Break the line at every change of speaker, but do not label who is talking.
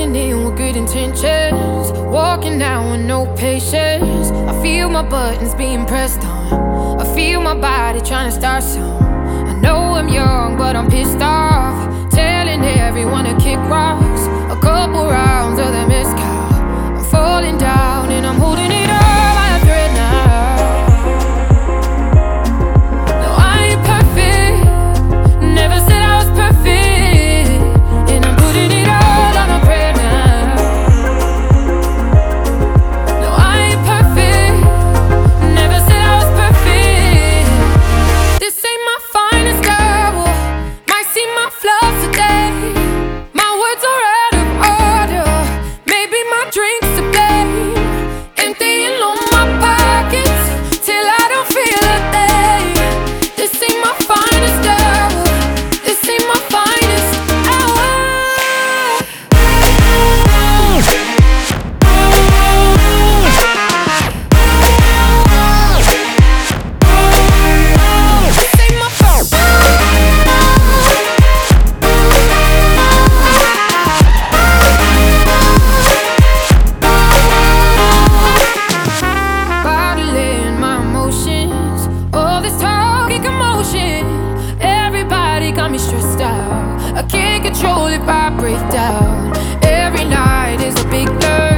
Walking in with good intentions, walking out with no patience. I feel my buttons being pressed on, I feel my body trying to start some. I know I'm young, but I'm pissed off, telling everyone to kick rocks. A couple rounds of the mezcal, I'm falling down and I'm holding it all by a thread now. No, I ain't perfect, never said I was perfect, and I'm putting it all on a prayer now. No, I ain't perfect, never said I was perfect. This ain't my finest hour, might see my flaws today. My words are out of order, maybe my drink's to blame. Emptying all my pockets till I don't feel a thing. This ain't my finest hour, this ain't my finest hour. This ain't my finest. Bottling my emotions, all this talk and commotion. Everybody got me stressed out, I can't control if I break down. Every night is a big blur,